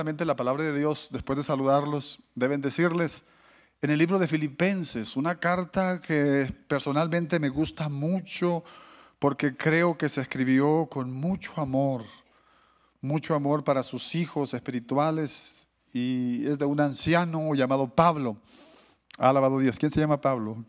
La palabra de Dios, después de saludarlos, deben decirles en el libro de Filipenses, una carta que personalmente me gusta mucho porque creo que se escribió con mucho amor para sus hijos espirituales, y es de un anciano llamado Pablo. Alabado Dios. ¿Quién se llama Pablo?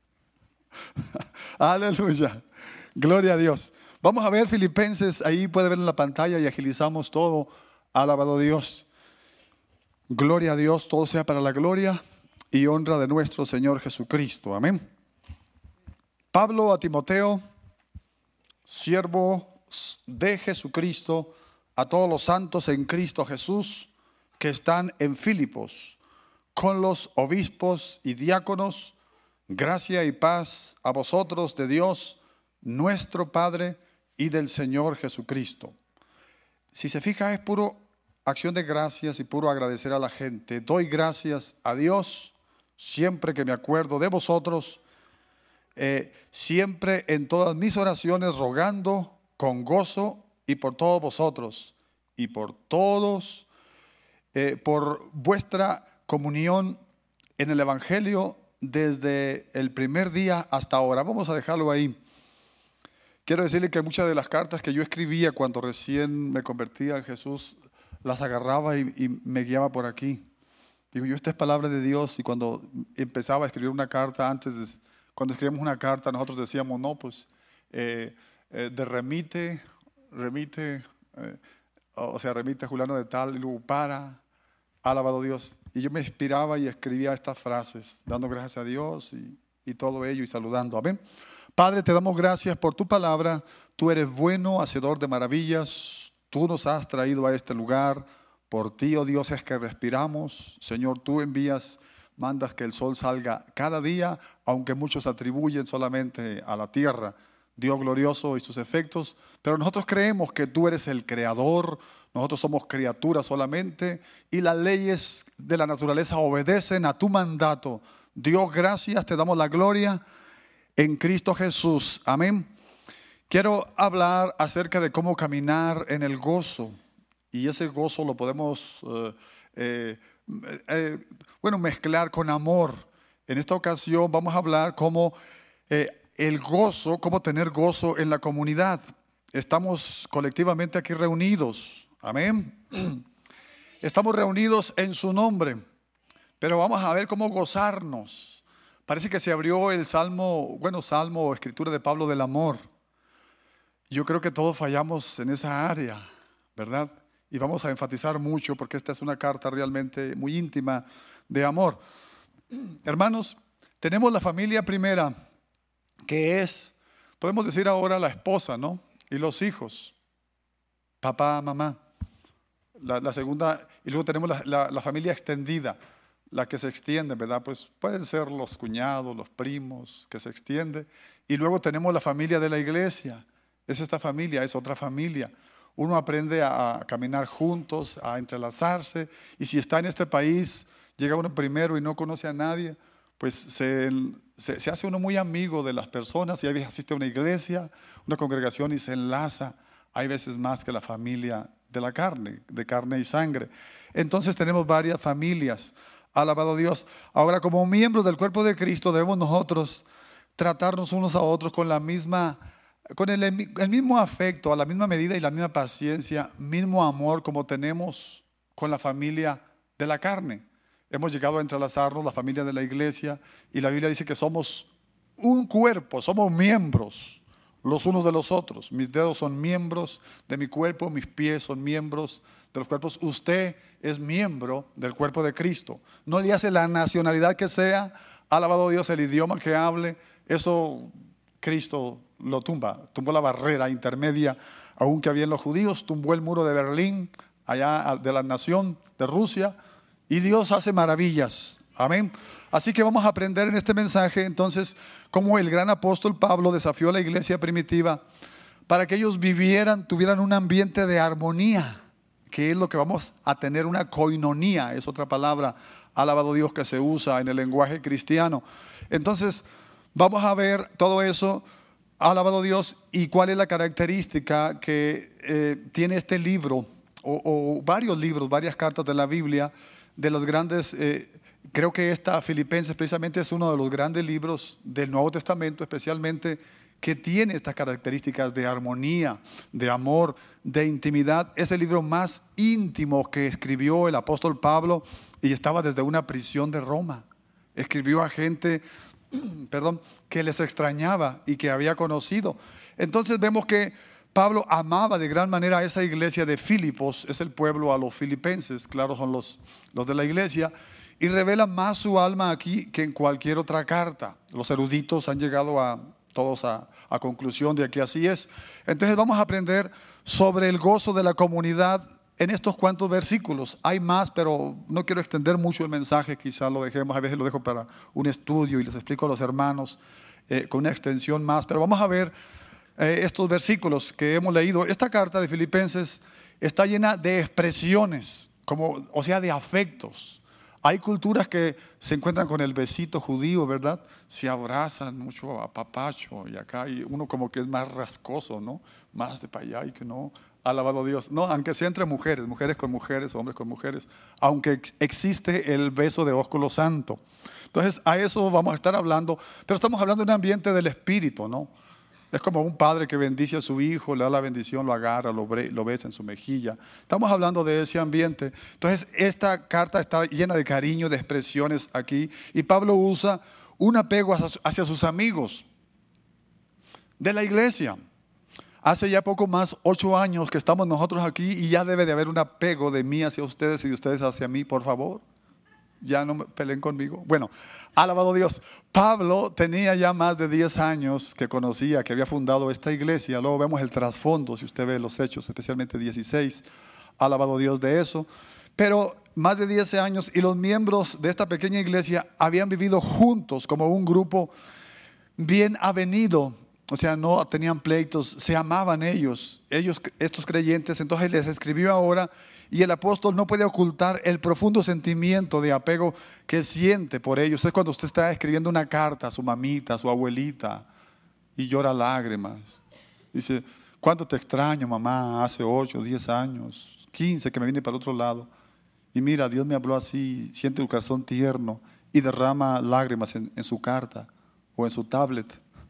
Aleluya. Gloria a Dios. Vamos a ver Filipenses, ahí puede ver en la pantalla y agilizamos todo. Alabado Dios. Gloria a Dios, todo sea para la gloria y honra de nuestro Señor Jesucristo. Amén. Pablo a Timoteo, siervo de Jesucristo, a todos los santos en Cristo Jesús que están en Filipos, con los obispos y diáconos, gracia y paz a vosotros de Dios, nuestro Padre, y del Señor Jesucristo. Si se fija, es puro acción de gracias y puro agradecer a la gente. Doy gracias a Dios siempre que me acuerdo de vosotros, siempre en todas mis oraciones rogando con gozo y por todos vosotros y por todos, por vuestra comunión en el Evangelio desde el primer día hasta ahora. Vamos a dejarlo ahí. Quiero decirle que muchas de las cartas que yo escribía cuando recién me convertía en Jesús, las agarraba y me guiaba por aquí. Digo yo, esta es palabra de Dios. Y cuando empezaba a escribir una carta, cuando escribíamos una carta, nosotros decíamos, no, pues, remite a Juliano de tal, y luego alabado Dios. Y yo me inspiraba y escribía estas frases, dando gracias a Dios y todo ello, y saludando. Amén. Padre, te damos gracias por tu palabra. Tú eres bueno, hacedor de maravillas. Tú nos has traído a este lugar. Por ti, oh Dios, es que respiramos. Señor, tú mandas que el sol salga cada día, aunque muchos atribuyen solamente a la tierra, Dios glorioso y sus efectos. Pero nosotros creemos que tú eres el creador. Nosotros somos criaturas solamente, y las leyes de la naturaleza obedecen a tu mandato. Dios, gracias, te damos la gloria en Cristo Jesús. Amén. Quiero hablar acerca de cómo caminar en el gozo. Y ese gozo lo podemos mezclar con amor. En esta ocasión vamos a hablar cómo cómo tener gozo en la comunidad. Estamos colectivamente aquí reunidos. Amén. Estamos reunidos en su nombre. Pero vamos a ver cómo gozarnos. Parece que se abrió el salmo o escritura de Pablo del amor. Yo creo que todos fallamos en esa área, ¿verdad? Y vamos a enfatizar mucho porque esta es una carta realmente muy íntima de amor. Hermanos, tenemos la familia primera, que es, podemos decir ahora, la esposa, ¿no? Y los hijos, papá, mamá. La segunda, y luego tenemos la familia extendida, la que se extiende, ¿verdad? Pues pueden ser los cuñados, los primos, que se extiende. Y luego tenemos la familia de la iglesia. Es esta familia, es otra familia. Uno aprende a caminar juntos, a entrelazarse. Y si está en este país, llega uno primero y no conoce a nadie, pues se hace uno muy amigo de las personas, y a veces asiste a una iglesia, una congregación, y se enlaza. Hay veces más que la familia de carne y sangre. Entonces tenemos varias familias. Alabado Dios. Ahora, como miembros del cuerpo de Cristo, debemos nosotros tratarnos unos a otros con el mismo afecto, a la misma medida y la misma paciencia, mismo amor como tenemos con la familia de la carne. Hemos llegado a entrelazarnos, la familia de la iglesia, y la Biblia dice que somos un cuerpo, somos miembros los unos de los otros. Mis dedos son miembros de mi cuerpo, mis pies son miembros de los cuerpos. Usted es miembro del cuerpo de Cristo. No le hace la nacionalidad que sea, alabado Dios, el idioma que hable, eso Cristo lo tumbó la barrera intermedia aún que había en los judíos, tumbó el muro de Berlín, allá de la nación de Rusia, y Dios hace maravillas. Amén. Así que vamos a aprender en este mensaje entonces cómo el gran apóstol Pablo desafió a la iglesia primitiva para que ellos tuvieran un ambiente de armonía, que es lo que vamos a tener, una koinonía, es otra palabra, alabado Dios, que se usa en el lenguaje cristiano. Entonces vamos a ver todo eso, alabado Dios, y cuál es la característica que tiene este libro o varios libros, varias cartas de la Biblia, de los grandes, creo que esta Filipenses precisamente es uno de los grandes libros del Nuevo Testamento, especialmente que tiene estas características de armonía, de amor, de intimidad. Es el libro más íntimo que escribió el apóstol Pablo y estaba desde una prisión de Roma. Escribió a gente, que les extrañaba y que había conocido. Entonces vemos que Pablo amaba de gran manera a esa iglesia de Filipos, es el pueblo a los filipenses, claro, son los de la iglesia, y revela más su alma aquí que en cualquier otra carta. Los eruditos han llegado todos a conclusión de que así es. Entonces vamos a aprender sobre el gozo de la comunidad en estos cuantos versículos. Hay más, pero no quiero extender mucho el mensaje, quizás lo dejemos, a veces lo dejo para un estudio y les explico a los hermanos con una extensión más, pero vamos a ver estos versículos que hemos leído. Esta carta de Filipenses está llena de expresiones, o sea, de afectos. Hay culturas que se encuentran con el besito judío, ¿verdad? Se abrazan mucho a papacho, y acá hay uno como que es más rascoso, ¿no? Más de para allá y que no. Alabado Dios. No, aunque sea entre mujeres, mujeres con mujeres, hombres con mujeres, aunque existe el beso de ósculo santo. Entonces, a eso vamos a estar hablando, pero estamos hablando de un ambiente del espíritu, ¿no? Es como un padre que bendice a su hijo, le da la bendición, lo agarra, lo besa en su mejilla. Estamos hablando de ese ambiente. Entonces, esta carta está llena de cariño, de expresiones aquí. Y Pablo usa un apego hacia sus amigos de la iglesia. Hace ya poco más 8 años que estamos nosotros aquí y ya debe de haber un apego de mí hacia ustedes y de ustedes hacia mí, por favor. Ya no me peleen conmigo. Bueno, alabado Dios. Pablo tenía ya más de 10 años que conocía, que había fundado esta iglesia. Luego vemos el trasfondo, si usted ve los hechos, especialmente 16. Alabado Dios de eso. Pero más de 10 años y los miembros de esta pequeña iglesia habían vivido juntos como un grupo bien avenido. O sea, no tenían pleitos, se amaban ellos, estos creyentes. Entonces les escribió ahora y el apóstol no puede ocultar el profundo sentimiento de apego que siente por ellos. Es cuando usted está escribiendo una carta a su mamita, a su abuelita y llora lágrimas. Dice, ¿cuánto te extraño, mamá? Hace 8, 10 años, 15 que me vine para el otro lado. Y mira, Dios me habló así, siente el corazón tierno y derrama lágrimas en su carta o en su tablet.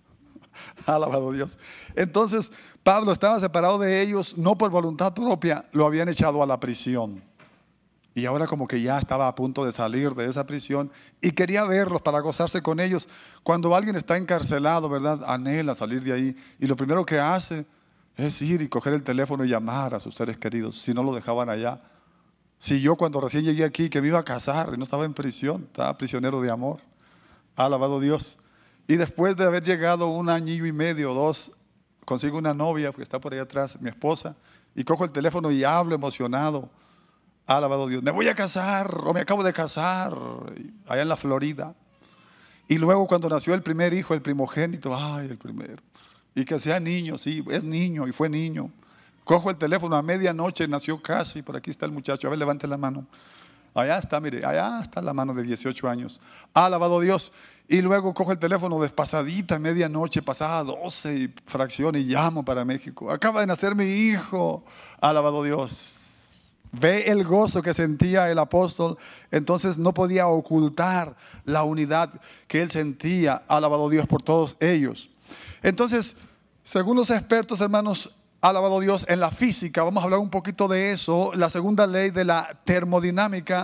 Alabado Dios. Entonces Pablo estaba separado de ellos, no por voluntad propia, lo habían echado a la prisión. Y ahora como que ya estaba a punto de salir de esa prisión y quería verlos para gozarse con ellos. Cuando alguien está encarcelado, ¿verdad? Anhela salir de ahí y lo primero que hace es ir y coger el teléfono y llamar a sus seres queridos, si no lo dejaban allá. Si yo cuando recién llegué aquí, que me iba a casar y no estaba en prisión, estaba prisionero de amor. Alabado Dios. Y después de haber llegado 1 año y medio o 2, consigo una novia que está por ahí atrás, mi esposa, y cojo el teléfono y hablo emocionado. Alabado Dios, me voy a casar o me acabo de casar allá en la Florida. Y luego cuando nació el primer hijo, el primogénito, ay, el primero. Y que sea niño, sí, es niño y fue niño. Cojo el teléfono a medianoche, nació casi, por aquí está el muchacho, a ver, levante la mano. Allá está, mire, allá está la mano de 18 años. Alabado Dios. Y luego cojo el teléfono despasadita, medianoche, pasada 12 y fracción, y llamo para México. Acaba de nacer mi hijo. Alabado Dios. Ve el gozo que sentía el apóstol. Entonces no podía ocultar la unidad que él sentía. Alabado Dios por todos ellos. Entonces, según los expertos, hermanos, alabado Dios, en la física, vamos a hablar un poquito de eso. La segunda ley de la termodinámica,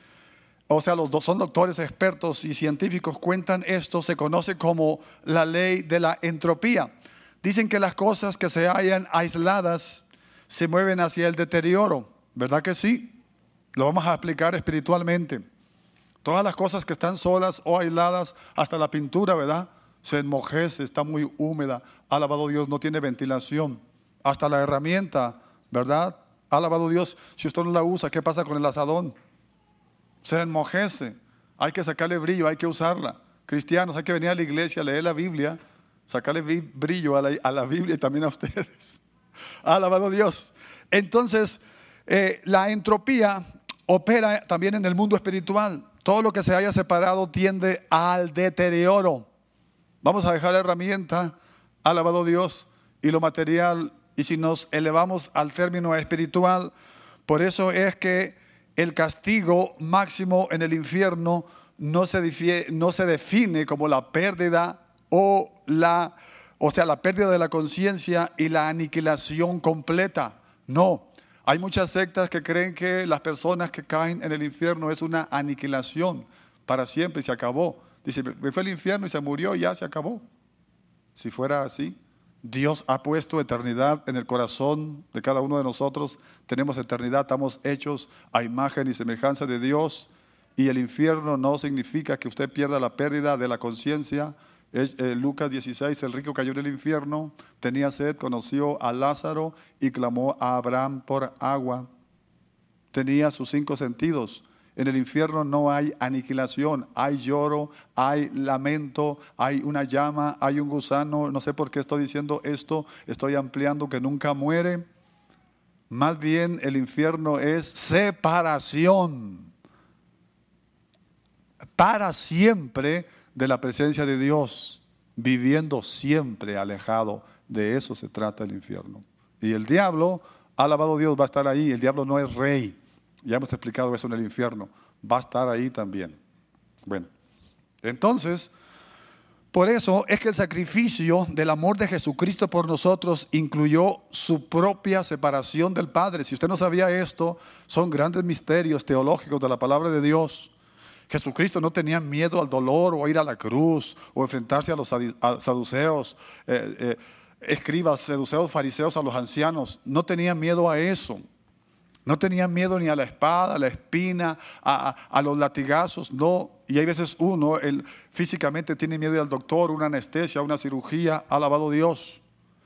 o sea, los dos son doctores, expertos y científicos, cuentan esto, se conoce como la ley de la entropía. Dicen que las cosas que se hallan aisladas se mueven hacia el deterioro, ¿verdad que sí? Lo vamos a explicar espiritualmente. Todas las cosas que están solas o aisladas, hasta la pintura, ¿verdad? Se enmojece, está muy húmeda, alabado Dios, no tiene ventilación. Hasta la herramienta, ¿verdad? Alabado Dios, si usted no la usa, ¿qué pasa con el asadón? Se enmojece, hay que sacarle brillo, hay que usarla. Cristianos, hay que venir a la iglesia, leer la Biblia, sacarle brillo a la Biblia y también a ustedes. Alabado Dios. Entonces, la entropía opera también en el mundo espiritual. Todo lo que se haya separado tiende al deterioro. Vamos a dejar la herramienta, alabado Dios, y lo material. Y si nos elevamos al término espiritual, Por eso es que el castigo máximo en el infierno no se define como la pérdida la pérdida de la conciencia y la aniquilación completa. No, hay muchas sectas que creen que las personas que caen en el infierno es una aniquilación para siempre y se acabó. Dice, me fue al infierno y se murió y ya se acabó. Si fuera así, Dios ha puesto eternidad en el corazón de cada uno de nosotros. Tenemos eternidad, estamos hechos a imagen y semejanza de Dios. Y el infierno no significa que usted pierda la pérdida de la conciencia. Lucas 16, el rico cayó en el infierno, tenía sed, conoció a Lázaro y clamó a Abraham por agua. Tenía sus 5 sentidos. En el infierno no hay aniquilación, hay lloro, hay lamento, hay una llama, hay un gusano. No sé por qué estoy diciendo esto, estoy ampliando que nunca muere. Más bien el infierno es separación para siempre de la presencia de Dios, viviendo siempre alejado. De eso se trata el infierno. Y el diablo, alabado Dios, va a estar ahí. El diablo no es rey. Ya hemos explicado eso en el infierno. Va a estar ahí también. Bueno, entonces, por eso es que el sacrificio del amor de Jesucristo por nosotros incluyó su propia separación del Padre. Si usted no sabía esto, son grandes misterios teológicos de la palabra de Dios. Jesucristo no tenía miedo al dolor o a ir a la cruz o enfrentarse a los saduceos, escribas, saduceos, fariseos, a los ancianos. No tenía miedo a eso. No tenía miedo ni a la espada, a la espina, a los latigazos, no. Y hay veces uno físicamente tiene miedo al doctor, una anestesia, una cirugía, alabado Dios.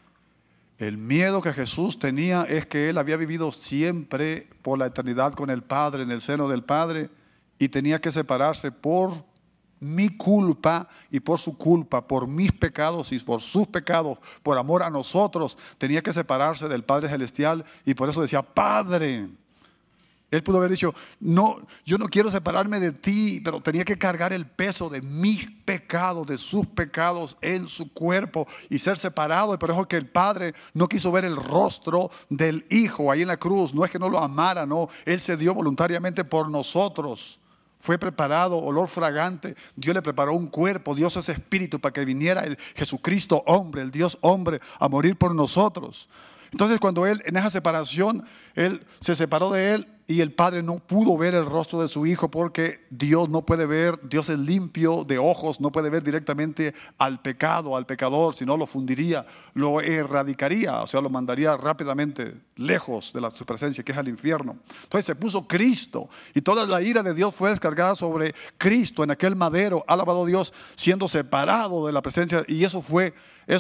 El miedo que Jesús tenía es que Él había vivido siempre por la eternidad con el Padre, en el seno del Padre, y tenía que separarse por mi culpa y por su culpa, por mis pecados y por sus pecados, por amor a nosotros. Tenía que separarse del Padre Celestial y por eso decía, Padre. Él pudo haber dicho, no, yo no quiero separarme de ti, pero tenía que cargar el peso de mis pecados, de sus pecados en su cuerpo y ser separado. Y por eso que el Padre no quiso ver el rostro del Hijo ahí en la cruz. No es que no lo amara, no, Él se dio voluntariamente por nosotros. Fue preparado, olor fragante. Dios le preparó un cuerpo. Dios es espíritu para que viniera el Jesucristo hombre, el Dios hombre, a morir por nosotros. Entonces cuando Él, en esa separación, Él se separó de Él y el Padre no pudo ver el rostro de su Hijo porque Dios no puede ver, Dios es limpio de ojos, no puede ver directamente al pecado, al pecador, sino lo fundiría, lo erradicaría, o sea, lo mandaría rápidamente lejos de su presencia, que es al infierno. Entonces se puso Cristo y toda la ira de Dios fue descargada sobre Cristo en aquel madero, alabado Dios, siendo separado de la presencia. Y eso fue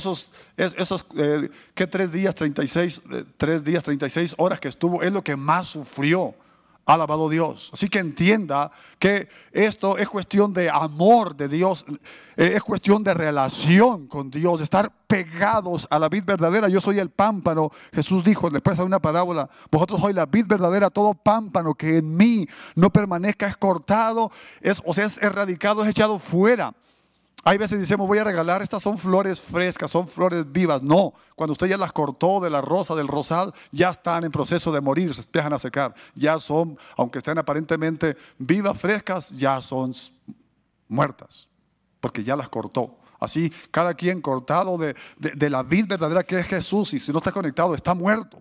que 3 días 36 horas que estuvo, es lo que más sufrió. Alabado Dios. Así que entienda que esto es cuestión de amor de Dios, es cuestión de relación con Dios, de estar pegados a la vid verdadera. Yo soy el pámpano. Jesús dijo después de una parábola, vosotros sois la vid verdadera, todo pámpano que en mí no permanezca es cortado, es erradicado, es echado fuera. Hay veces decimos, voy a regalar, estas son flores frescas, son flores vivas. No, cuando usted ya las cortó de la rosa, del rosal, ya están en proceso de morir, se empiezan a secar. Ya son, aunque estén aparentemente vivas, frescas, ya son muertas, porque ya las cortó. Así, cada quien cortado de la vid verdadera que es Jesús, y si no está conectado, está muerto.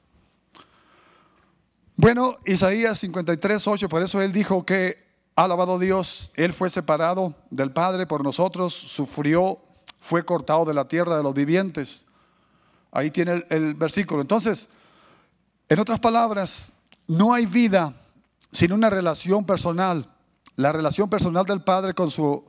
Bueno, Isaías 53:8, por eso él dijo que, alabado Dios, Él fue separado del Padre por nosotros, sufrió, fue cortado de la tierra de los vivientes. Ahí tiene el versículo. Entonces, en otras palabras, no hay vida sin una relación personal. La relación personal del Padre con su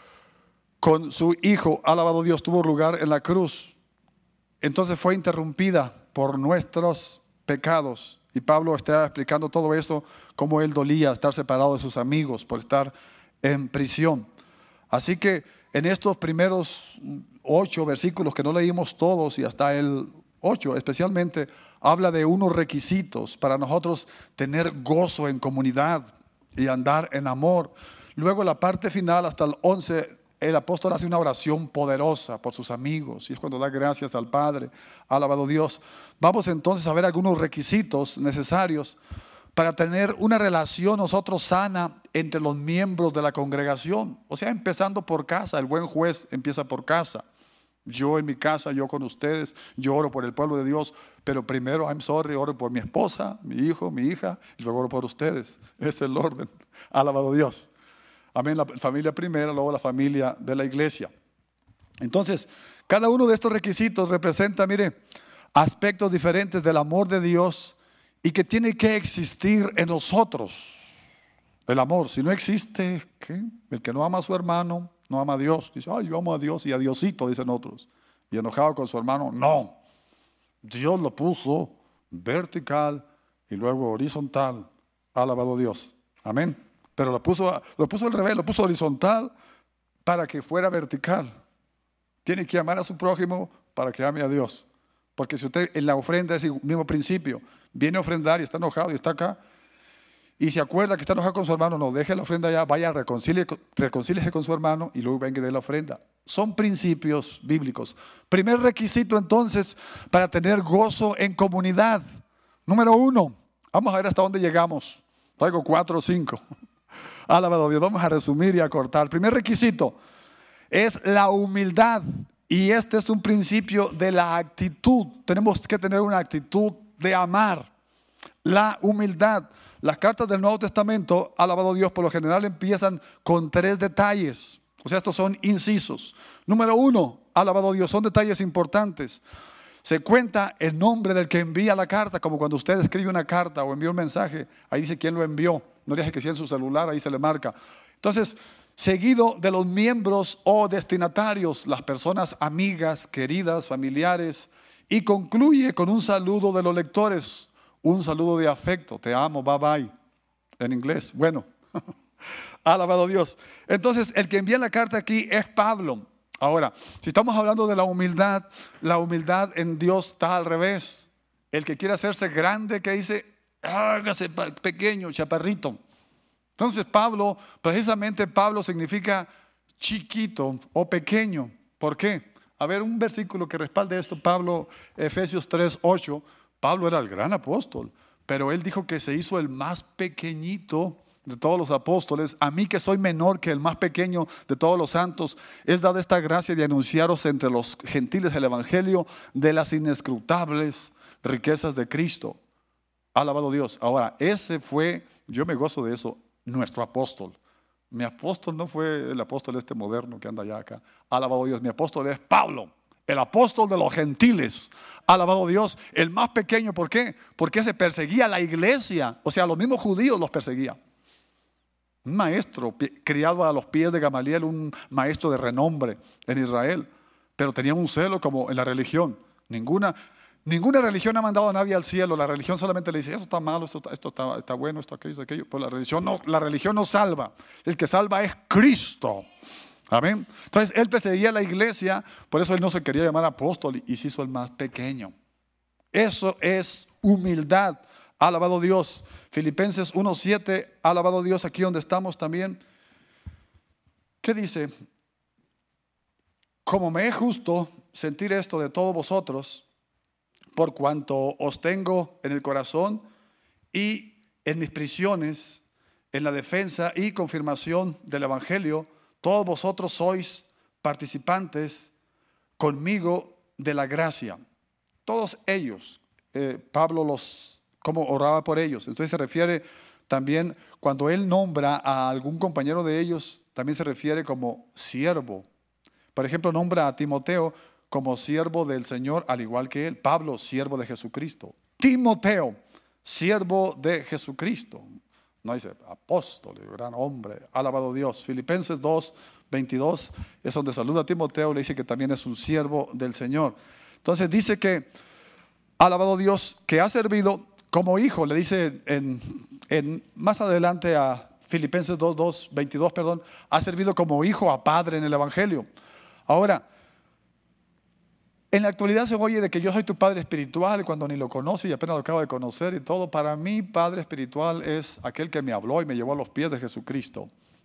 Hijo, alabado Dios, tuvo lugar en la cruz. Entonces fue interrumpida por nuestros pecados. Y Pablo está explicando todo eso, cómo él dolía estar separado de sus amigos por estar en prisión. Así que en estos primeros 8 versículos que no leímos todos y hasta el 8 especialmente, habla de unos requisitos para nosotros tener gozo en comunidad y andar en amor. Luego la parte final hasta el 11 el apóstol hace una oración poderosa por sus amigos y es cuando da gracias al Padre. Alabado Dios. Vamos entonces a ver algunos requisitos necesarios para tener una relación nosotros sana entre los miembros de la congregación. O sea, empezando por casa. El buen juez empieza por casa. Yo en mi casa, yo con ustedes, yo oro por el pueblo de Dios, pero primero, oro por mi esposa, mi hijo, mi hija, y luego oro por ustedes. Ese es el orden. Alabado Dios. Amén, la familia primero, luego la familia de la iglesia. Entonces, cada uno de estos requisitos representa, mire, aspectos diferentes del amor de Dios y que tiene que existir en nosotros. El amor, si no existe, ¿qué? El que no ama a su hermano, no ama a Dios. Dice, ay, yo amo a Dios y a Diosito, dicen otros. Y enojado con su hermano, no. Dios lo puso vertical y luego horizontal. Alabado Dios. Amén. Pero lo puso al revés, lo puso horizontal para que fuera vertical. Tiene que amar a su prójimo para que ame a Dios. Porque si usted en la ofrenda es el mismo principio, viene a ofrendar y está enojado y está acá, y se acuerda que está enojado con su hermano, no, deje la ofrenda allá, vaya, reconcíliese con su hermano y luego venga y dé la ofrenda. Son principios bíblicos. Primer requisito entonces para tener gozo en comunidad. Número 1, vamos a ver hasta dónde llegamos. Traigo 4 o 5. Alabado Dios, vamos a resumir y a cortar. Primer requisito es la humildad. Y este es un principio de la actitud. Tenemos que tener una actitud de amar. La humildad. Las cartas del Nuevo Testamento, alabado Dios, por lo general empiezan con 3 detalles. O sea, estos son incisos. Número 1, alabado Dios, son detalles importantes. Se cuenta el nombre del que envía la carta, como cuando usted escribe una carta o envía un mensaje, ahí dice quién lo envió. No deje que sea en su celular, ahí se le marca. Entonces, seguido de los miembros o destinatarios, las personas amigas, queridas, familiares, y concluye con un saludo de los lectores, un saludo de afecto, te amo, bye bye, en inglés. Bueno, alabado Dios. Entonces, el que envía la carta aquí es Pablo. Ahora, si estamos hablando de la humildad en Dios está al revés. El que quiere hacerse grande, que dice, hágase pequeño, chaparrito. Entonces precisamente Pablo significa chiquito o pequeño. ¿Por qué? A ver, un versículo que respalde esto. Pablo, Efesios 3:8. Pablo era el gran apóstol, pero él dijo que se hizo el más pequeñito de todos los apóstoles. A mí, que soy menor que el más pequeño de todos los santos, es dada esta gracia de anunciaros entre los gentiles el evangelio de las inescrutables riquezas de Cristo. Alabado Dios. Ahora, ese fue, yo me gozo de eso, nuestro apóstol. Mi apóstol no fue el apóstol este moderno que anda allá acá. Alabado Dios, mi apóstol es Pablo, el apóstol de los gentiles. Alabado Dios, el más pequeño. ¿Por qué? Porque se perseguía a la iglesia. O sea, los mismos judíos los perseguía. Un maestro criado a los pies de Gamaliel, un maestro de renombre en Israel, pero tenía un celo como en la religión. Ninguna religión ha mandado a nadie al cielo. La religión solamente le dice, eso está malo, esto está bueno, esto aquello. Pues la religión no salva. El que salva es Cristo. Amén. Entonces él perseguía a la iglesia, por eso él no se quería llamar apóstol y se hizo el más pequeño. Eso es humildad. Alabado Dios. Filipenses 1:7, alabado Dios, aquí donde estamos también. ¿Qué dice? Como me es justo sentir esto de todos vosotros, por cuanto os tengo en el corazón y en mis prisiones, en la defensa y confirmación del evangelio, todos vosotros sois participantes conmigo de la gracia. Todos ellos, Pablo cómo oraba por ellos. Entonces se refiere también, cuando él nombra a algún compañero de ellos, también se refiere como siervo. Por ejemplo, nombra a Timoteo como siervo del Señor, al igual que él. Pablo, siervo de Jesucristo. Timoteo, siervo de Jesucristo. No dice apóstol, gran hombre, alabado Dios. Filipenses 2:22 es donde saluda a Timoteo, le dice que también es un siervo del Señor. Entonces dice que, alabado Dios, que ha servido como hijo, le dice más adelante a Filipenses 2:22, ha servido como hijo a padre en el evangelio. Ahora, en la actualidad se oye de que yo soy tu padre espiritual cuando ni lo conoce y apenas lo acabo de conocer y todo. Para mí, padre espiritual es aquel que me habló y me llevó a los pies de Jesucristo.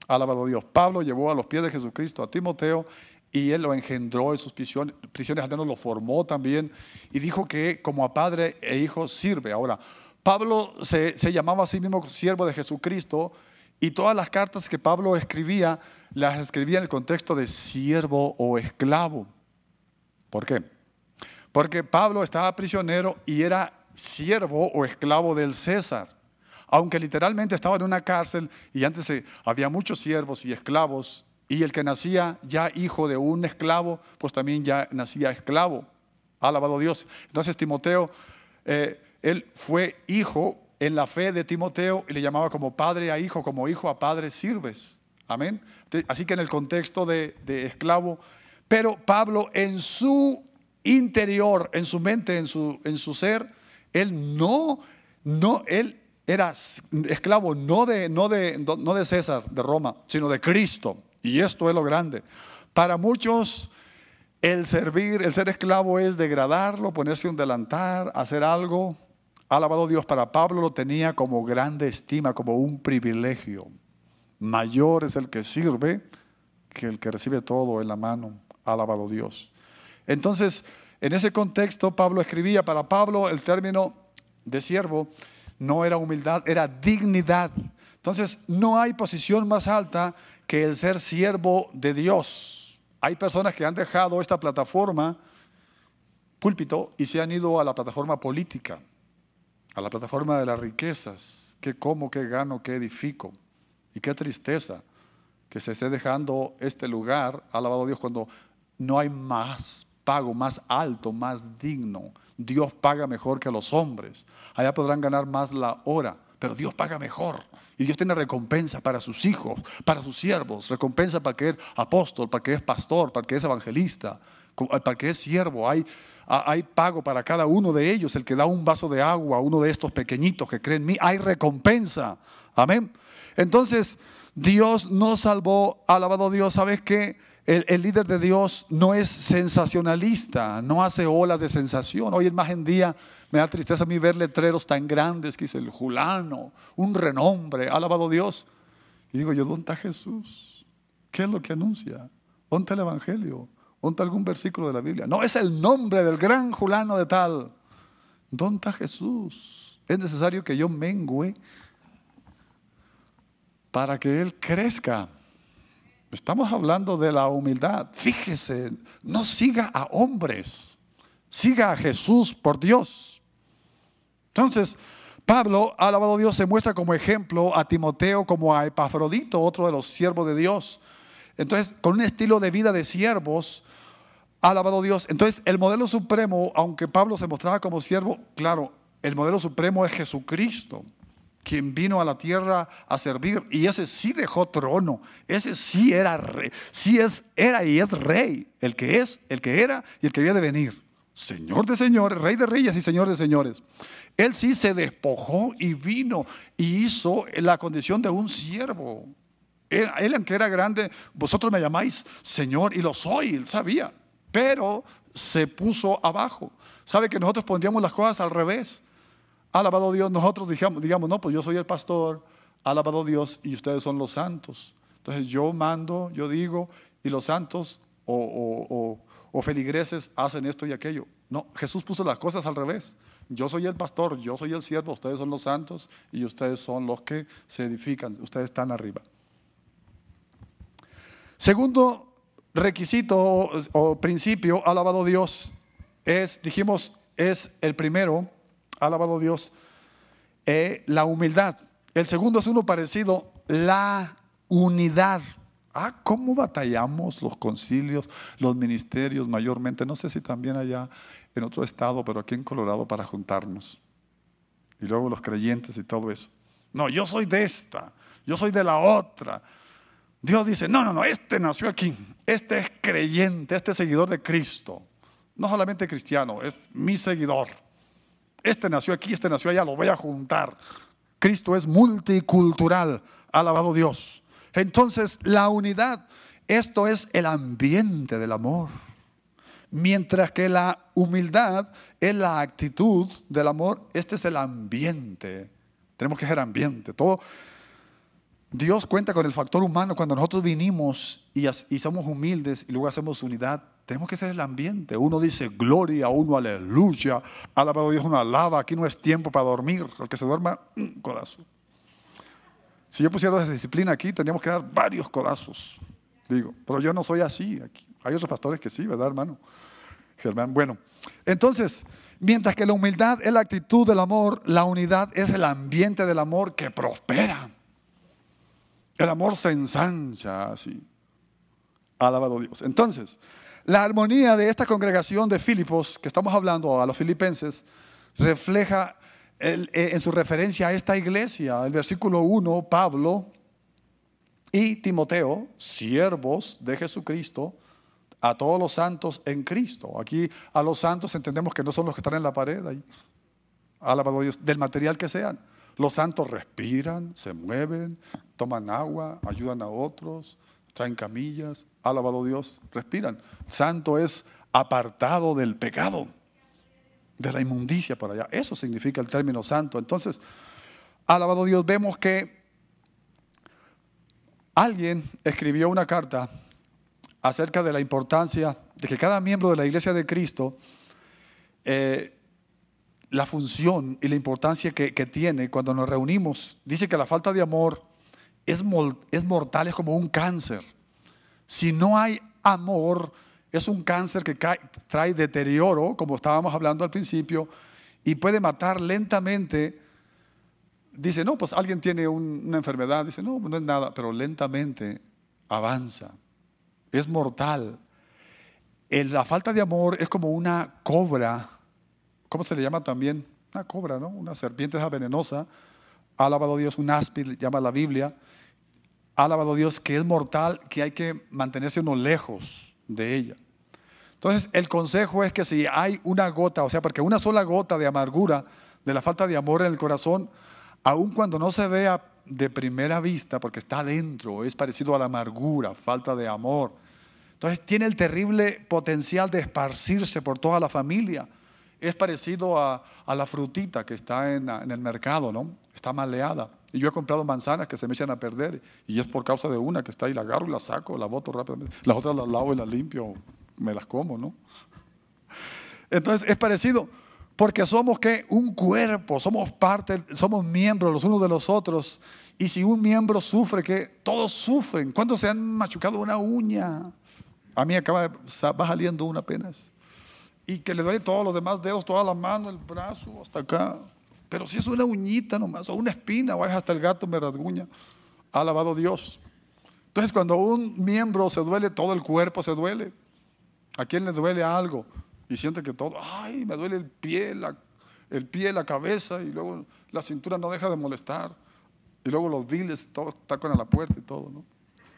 Alabado Dios. Pablo llevó a los pies de Jesucristo a Timoteo y él lo engendró en sus prisiones, al menos lo formó también y dijo que como a padre e hijo sirve. Ahora, Pablo se llamaba a sí mismo siervo de Jesucristo y todas las cartas que Pablo escribía, las escribía en el contexto de siervo o esclavo. ¿Por qué? Porque Pablo estaba prisionero y era siervo o esclavo del César. Aunque literalmente estaba en una cárcel y antes había muchos siervos y esclavos, y el que nacía ya hijo de un esclavo, pues también ya nacía esclavo. Alabado Dios. Entonces Timoteo, él fue hijo en la fe de Timoteo y le llamaba como padre a hijo, como hijo a padre sirves. Amén. Así que en el contexto de esclavo, pero Pablo en su interior, en su mente, en su ser, él él era esclavo no de César, de Roma, sino de Cristo. Y esto es lo grande. Para muchos, el ser esclavo es degradarlo, ponerse un delantal, hacer algo. Alabado Dios, para Pablo lo tenía como grande estima, como un privilegio. Mayor es el que sirve que el que recibe todo en la mano. Alabado Dios. Entonces, en ese contexto, Pablo escribía. Para Pablo, el término de siervo no era humildad, era dignidad. Entonces, no hay posición más alta que el ser siervo de Dios. Hay personas que han dejado esta plataforma, púlpito, y se han ido a la plataforma política, a la plataforma de las riquezas. ¿Qué como, qué gano, qué edifico? Y qué tristeza que se esté dejando este lugar, alabado Dios, cuando no hay más pago, más alto, más digno. Dios paga mejor que a los hombres. Allá podrán ganar más la hora, pero Dios paga mejor. Y Dios tiene recompensa para sus hijos, para sus siervos. Recompensa para que es apóstol, para que es pastor, para que es evangelista, para que es siervo. Hay pago para cada uno de ellos. El que da un vaso de agua a uno de estos pequeñitos que creen en mí, hay recompensa. Amén. Entonces, Dios nos salvó. Alabado Dios. ¿Sabes qué? El líder de Dios no es sensacionalista, no hace olas de sensación. Hoy en día me da tristeza a mí ver letreros tan grandes que dice el fulano, un renombre, alabado Dios. Y digo yo, ¿dónde está Jesús? ¿Qué es lo que anuncia? ¿Dónde está el evangelio? ¿Dónde está algún versículo de la Biblia? No, es el nombre del gran fulano de tal. ¿Dónde está Jesús? Es necesario que yo mengüe para que Él crezca. Estamos hablando de la humildad. Fíjese, no siga a hombres, siga a Jesús por Dios. Entonces, Pablo, alabado Dios, se muestra como ejemplo a Timoteo, como a Epafrodito, otro de los siervos de Dios. Entonces, con un estilo de vida de siervos, alabado Dios. Entonces, el modelo supremo, aunque Pablo se mostraba como siervo, claro, el modelo supremo es Jesucristo, quien vino a la tierra a servir, y ese sí dejó trono, ese sí era rey, era y es rey, el que es, el que era y el que había de venir, Señor de señores, Rey de reyes y Señor de señores. Él sí se despojó y vino y hizo la condición de un siervo. Él aunque era grande, vosotros me llamáis Señor, y lo soy, él sabía, pero se puso abajo. ¿Sabe que nosotros pondríamos las cosas al revés? Alabado Dios, nosotros digamos, no, pues yo soy el pastor, alabado Dios, y ustedes son los santos. Entonces yo mando, yo digo, y los santos o feligreses hacen esto y aquello. No, Jesús puso las cosas al revés. Yo soy el pastor, yo soy el siervo, ustedes son los santos y ustedes son los que se edifican, ustedes están arriba. Segundo requisito o principio, alabado Dios, es el primero, alabado Dios, la humildad. El segundo es uno parecido, la unidad. ¿Cómo batallamos los concilios, los ministerios mayormente? No sé si también allá en otro estado, pero aquí en Colorado para juntarnos. Y luego los creyentes y todo eso. No, yo soy de esta, yo soy de la otra. Dios dice, no, este nació aquí, este es creyente, este es seguidor de Cristo. No solamente cristiano, es mi seguidor. Este nació aquí, este nació allá, lo voy a juntar. Cristo es multicultural, alabado Dios. Entonces, la unidad, esto es el ambiente del amor. Mientras que la humildad es la actitud del amor, este es el ambiente. Tenemos que ser ambiente. Todo Dios cuenta con el factor humano cuando nosotros vinimos y somos humildes y luego hacemos unidad. Tenemos que ser el ambiente. Uno dice gloria, uno aleluya, alabado Dios, uno alaba. Aquí no es tiempo para dormir. El que se duerma, codazo. Si yo pusiera esa disciplina aquí, tendríamos que dar varios codazos. Digo, pero yo no soy así. Aquí hay otros pastores que sí, ¿verdad, hermano? Germán, bueno, entonces, mientras que la humildad es la actitud del amor, la unidad es el ambiente del amor que prospera. El amor se ensancha así. Alabado Dios. Entonces, la armonía de esta congregación de Filipos, que estamos hablando a los filipenses, refleja en su referencia a esta iglesia. El versículo 1, Pablo y Timoteo, siervos de Jesucristo, a todos los santos en Cristo. Aquí a los santos entendemos que no son los que están en la pared ahí. Alabado Dios, del material que sean. Los santos respiran, se mueven, toman agua, ayudan a otros, traen camillas. Alabado Dios, respiran. Santo es apartado del pecado, de la inmundicia por allá. Eso significa el término santo. Entonces, alabado Dios, vemos que alguien escribió una carta acerca de la importancia de que cada miembro de la iglesia de Cristo, la función y la importancia que tiene cuando nos reunimos. Dice que la falta de amor es mortal, es como un cáncer. Si no hay amor, es un cáncer que trae deterioro, como estábamos hablando al principio, y puede matar lentamente. Dice, no, pues alguien tiene una enfermedad. Dice, no, no es nada, pero lentamente avanza. Es mortal. La falta de amor es como una cobra. ¿Cómo se le llama también? Una cobra, ¿no? Una serpiente venenosa. Alabado Dios, un áspid, llama la Biblia. Alabado Dios, que es mortal, que hay que mantenerse uno lejos de ella. Entonces, el consejo es que si hay una gota, o sea, porque una sola gota de amargura, de la falta de amor en el corazón, aun cuando no se vea de primera vista, porque está adentro, es parecido a la amargura, falta de amor. Entonces tiene el terrible potencial de esparcirse por toda la familia. Es parecido a la frutita que está en el mercado, ¿no? Está maleada. Y yo he comprado manzanas que se me echan a perder, y es por causa de una que está ahí, la agarro y la saco, la boto rápidamente. Las otras las lavo y las limpio, me las como, ¿no? Entonces es parecido. Porque somos ¿qué? Un cuerpo, somos parte, somos miembros los unos de los otros. Y si un miembro sufre, ¿qué? Todos sufren. ¿Cuántos se han machucado una uña? A mí va saliendo una apenas. Y que le duele todos los demás dedos, toda la mano, el brazo, hasta acá. Pero si es una uñita nomás, o una espina, o hasta el gato me rasguña. Alabado Dios. Entonces cuando un miembro se duele, todo el cuerpo se duele. ¿A quién le duele algo? Y siente que todo, ay, me duele el pie, la cabeza, y luego la cintura no deja de molestar. Y luego los biles, todos tacan a la puerta y todo, ¿no?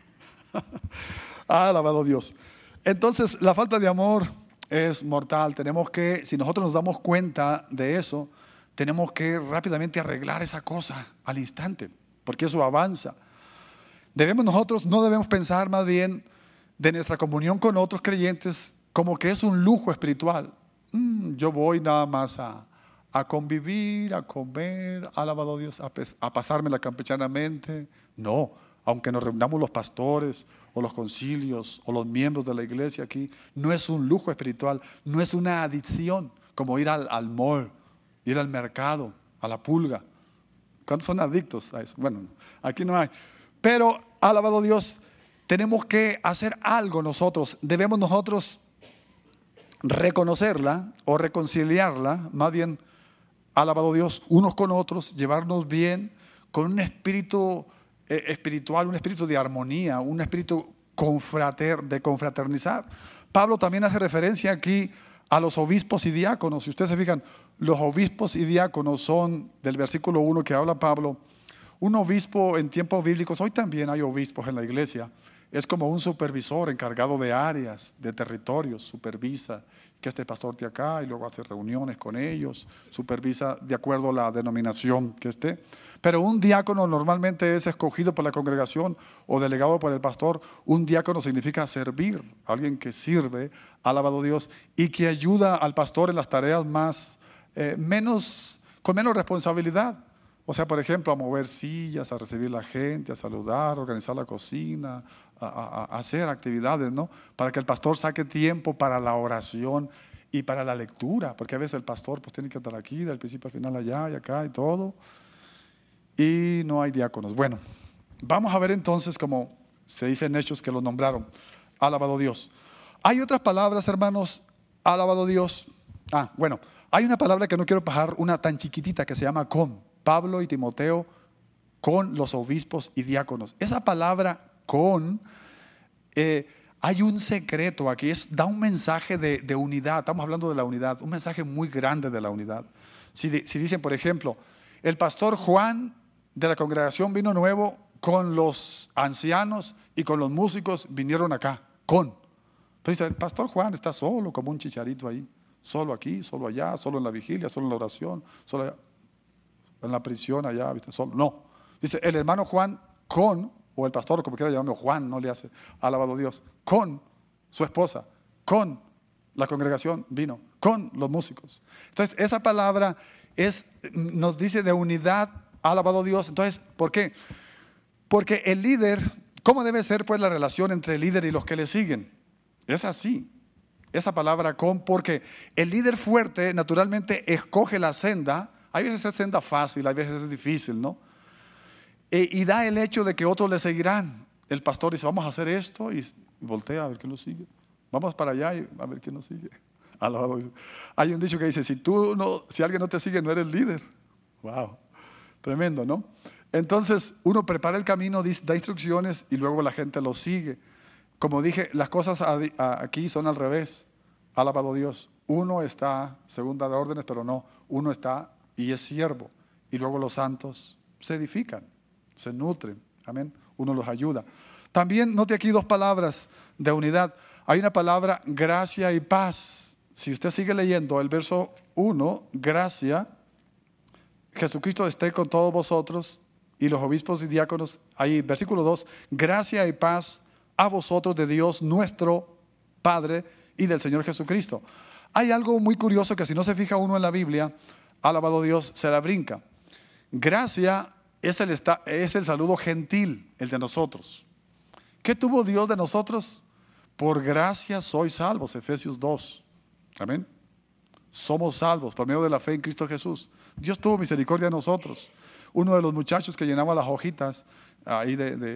Alabado Dios. Entonces, la falta de amor es mortal. Tenemos que, si nosotros nos damos cuenta de eso, tenemos que rápidamente arreglar esa cosa al instante, porque eso avanza. Nosotros no debemos pensar más bien de nuestra comunión con otros creyentes como que es un lujo espiritual. Yo voy nada más a convivir, a comer, alabado Dios, a pasármela campechanamente. No, aunque nos reunamos los pastores o los concilios o los miembros de la iglesia aquí, no es un lujo espiritual, no es una adicción como ir al mall, ir al mercado, a la pulga. ¿Cuántos son adictos a eso? Bueno, aquí no hay. Pero, alabado Dios, tenemos que hacer algo nosotros. Debemos nosotros reconocerla o reconciliarla, más bien, alabado Dios, unos con otros, llevarnos bien con un espíritu espiritual, un espíritu de armonía, un espíritu de confraternizar. Pablo también hace referencia aquí a los obispos y diáconos. Si ustedes se fijan, los obispos y diáconos son, del versículo 1 que habla Pablo, un obispo en tiempos bíblicos, hoy también hay obispos en la iglesia, es como un supervisor encargado de áreas, de territorios, supervisa que este pastor esté acá y luego hace reuniones con ellos, supervisa de acuerdo a la denominación que esté. Pero un diácono normalmente es escogido por la congregación o delegado por el pastor. Un diácono significa servir, alguien que sirve, alabado Dios, y que ayuda al pastor en las tareas con menos responsabilidad. O sea, por ejemplo, a mover sillas, a recibir a la gente, a saludar, a organizar la cocina, a hacer actividades, ¿no? Para que el pastor saque tiempo para la oración y para la lectura, porque a veces el pastor pues tiene que estar aquí, del principio al final allá y acá y todo, y no hay diáconos. Bueno, vamos a ver entonces, como se dice en Hechos que lo nombraron, alabado Dios. Hay otras palabras, hermanos, alabado Dios. Bueno, hay una palabra que no quiero pasar, una tan chiquitita que se llama con. Pablo y Timoteo con los obispos y diáconos. Esa palabra con, hay un secreto aquí, da un mensaje de unidad. Estamos hablando de la unidad, un mensaje muy grande de la unidad. Si dicen, por ejemplo, el pastor Juan de la congregación vino nuevo con los ancianos y con los músicos, vinieron acá, con. Pero dice, el pastor Juan está solo, como un chicharito ahí, solo aquí, solo allá, solo en la vigilia, solo en la oración, solo allá, en la prisión allá, ¿viste? Solo. No, dice el hermano Juan con, o el pastor, como quiera llamarlo, Juan, no le hace, alabado Dios, con su esposa, con la congregación vino, con los músicos. Entonces esa palabra nos dice de unidad, alabado Dios. Entonces, ¿por qué? Porque el líder, ¿cómo debe ser pues la relación entre el líder y los que le siguen? Es así, esa palabra con, porque el líder fuerte naturalmente escoge la senda. Hay veces es senda fácil, hay veces es difícil, ¿no? Y da el hecho de que otros le seguirán. El pastor dice, vamos a hacer esto, y voltea a ver quién lo sigue. Vamos para allá y a ver quién nos sigue. Hay un dicho que dice, si alguien no te sigue, no eres líder. Wow, tremendo, ¿no? Entonces uno prepara el camino, da instrucciones y luego la gente lo sigue. Como dije, las cosas aquí son al revés. Alabado Dios. Uno está, según dar órdenes, pero no. Uno está y es siervo. Y luego los santos se edifican, se nutren. Amén. Uno los ayuda. También note aquí dos palabras de unidad. Hay una palabra, gracia y paz. Si usted sigue leyendo el verso 1, gracia, Jesucristo esté con todos vosotros y los obispos y diáconos. Ahí, versículo 2, gracia y paz a vosotros de Dios nuestro Padre y del Señor Jesucristo. Hay algo muy curioso que si no se fija uno en la Biblia, alabado Dios, se la brinca. Gracia es el saludo gentil, el de nosotros. ¿Qué tuvo Dios de nosotros? Por gracia sois salvos, Efesios 2. Amén. Somos salvos por medio de la fe en Cristo Jesús. Dios tuvo misericordia de nosotros. Uno de los muchachos que llenaba las hojitas ahí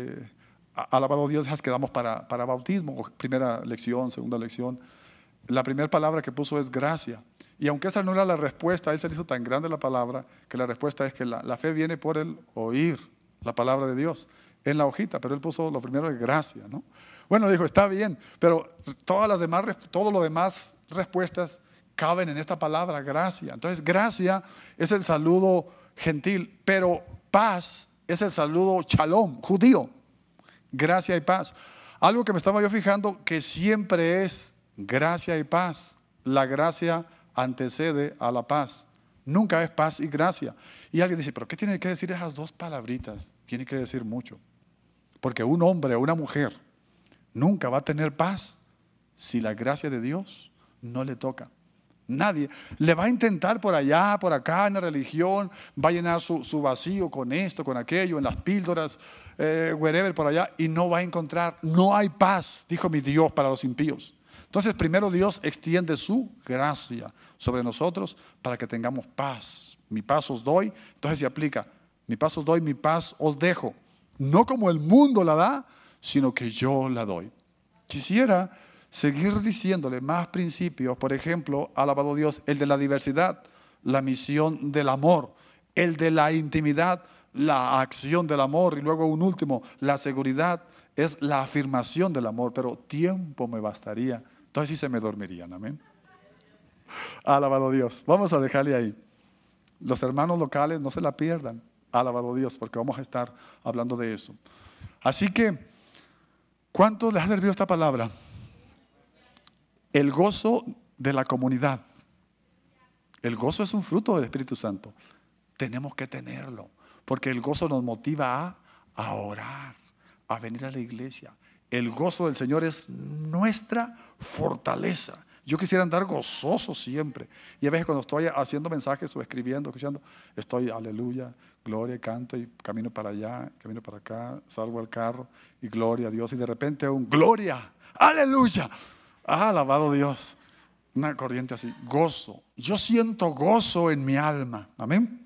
alabado Dios, esas que damos para bautismo, primera lección, segunda lección. La primera palabra que puso es gracia. Y aunque esa no era la respuesta, a él se le hizo tan grande la palabra que la respuesta es que la fe viene por el oír la palabra de Dios en la hojita, pero él puso lo primero de gracia, ¿no? Bueno, dijo, está bien, pero todas las demás respuestas caben en esta palabra, gracia. Entonces, gracia es el saludo gentil, pero paz es el saludo shalom, judío. Gracia y paz. Algo que me estaba yo fijando, que siempre es gracia y paz. La gracia antecede a la paz. Nunca es paz y gracia. Y alguien dice, ¿pero qué tiene que decir esas dos palabritas? Tiene que decir mucho. Porque un hombre o una mujer nunca va a tener paz si la gracia de Dios no le toca. Nadie le va a intentar por allá, por acá en la religión, va a llenar su vacío con esto, con aquello, en las píldoras, wherever por allá, y no va a encontrar. No hay paz, dijo mi Dios, para los impíos. Entonces primero Dios extiende su gracia sobre nosotros para que tengamos paz. Mi paz os doy, entonces se aplica, mi paz os doy, mi paz os dejo. No como el mundo la da, sino que yo la doy. Quisiera seguir diciéndole más principios, por ejemplo, alabado Dios, el de la diversidad, la misión del amor, el de la intimidad, la acción del amor, y luego un último, la seguridad, es la afirmación del amor, pero tiempo me bastaría, entonces sí se me dormirían, amén. Alabado Dios, vamos a dejarle ahí. Los hermanos locales no se la pierdan, alabado Dios, porque vamos a estar hablando de eso. Así que, ¿cuántos les ha servido esta palabra? El gozo de la comunidad. El gozo es un fruto del Espíritu Santo. Tenemos que tenerlo, porque el gozo nos motiva a orar, a venir a la iglesia. El gozo del Señor es nuestra fortaleza. Yo quisiera andar gozoso siempre. Y a veces cuando estoy haciendo mensajes o escribiendo, escuchando, estoy aleluya, gloria, canto y camino para allá, camino para acá, salgo al carro y gloria a Dios. Y de repente un gloria, aleluya, alabado Dios. Una corriente así, gozo. Yo siento gozo en mi alma. Amén.